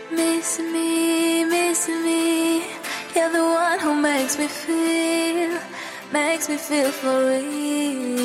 Miss me, you're the one who makes me feel for real.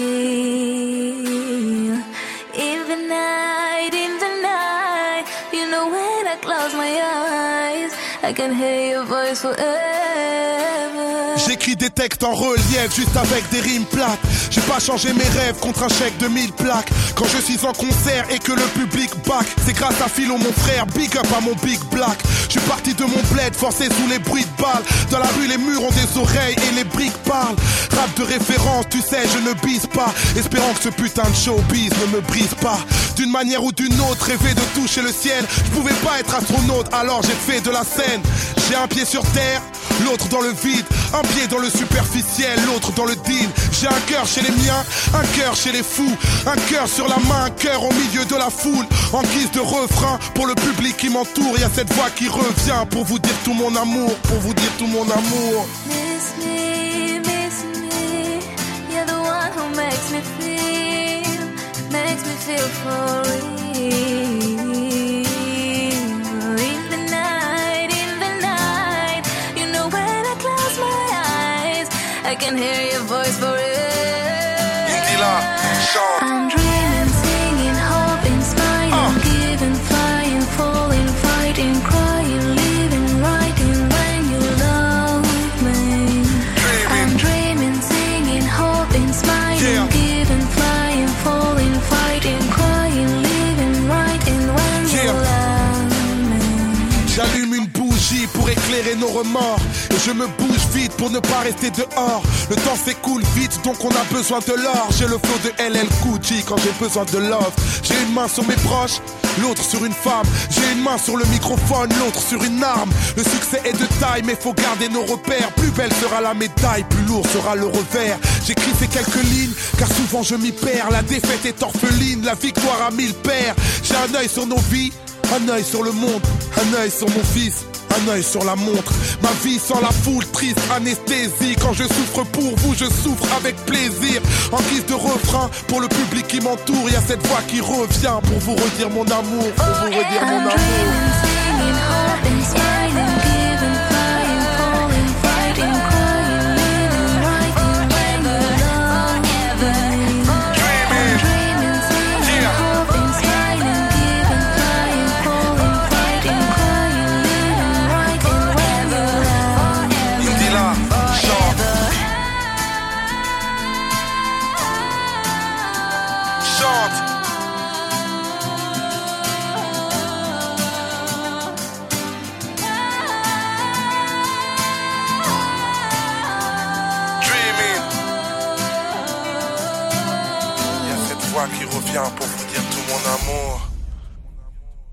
In the night, you know when I close my eyes, I can hear your voice forever. J'écris des textes en relief, juste avec des rimes plates. J'ai pas changé mes rêves contre un chèque de 1000 plaques. Quand je suis en concert et que le public back, c'est grâce à Philo mon frère, big up à mon big black. Je suis parti de mon bled, forcé sous les bruits de balles. Dans la rue les murs ont des oreilles et les briques parlent. Rap de référence, tu sais je ne bise pas, espérant que ce putain de showbiz ne me brise pas. D'une manière ou d'une autre, rêver de toucher le ciel. Je pouvais pas être astronaute, alors j'ai fait de la scène. J'ai un pied sur terre, l'autre dans le vide. Un pied dans le superficiel, l'autre dans le deal. J'ai un cœur chez les miens, un cœur chez les fous. Un cœur sur la main, un cœur au milieu de la foule. En guise de refrain, pour le public qui m'entoure, y a cette voix qui revient pour vous dire tout mon amour, pour vous dire tout mon amour. Miss me, you're the one who makes me feel for real. I can hear your voice forever. I'm dreaming, singing, hoping, smiling, giving, flying, falling, fighting, crying, living, writing when you love me. I'm dreaming, singing, hoping, smiling, giving, flying, falling, fighting, crying, living, writing when you love me. J'allume une bougie pour éclairer nos remords. Et je me bouge vite pour ne pas rester dehors. Le temps s'écoule vite donc on a besoin de l'or. J'ai le flow de LL Cool J quand j'ai besoin de love. J'ai une main sur mes proches, l'autre sur une femme. J'ai une main sur le microphone, l'autre sur une arme. Le succès est de taille mais faut garder nos repères. Plus belle sera la médaille, plus lourd sera le revers. J'écris ces quelques lignes car souvent je m'y perds. La défaite est orpheline, la victoire a 1000 paires. J'ai un œil sur nos vies, un œil sur le monde, un œil sur mon fils, un œil sur la montre. Ma vie sans la foule, triste anesthésie. Quand je souffre pour vous, je souffre avec plaisir. En guise de refrain, pour le public qui m'entoure, y a cette voix qui revient pour vous redire mon amour, pour vous redire mon amour. Qui revient pour vous dire tout mon amour.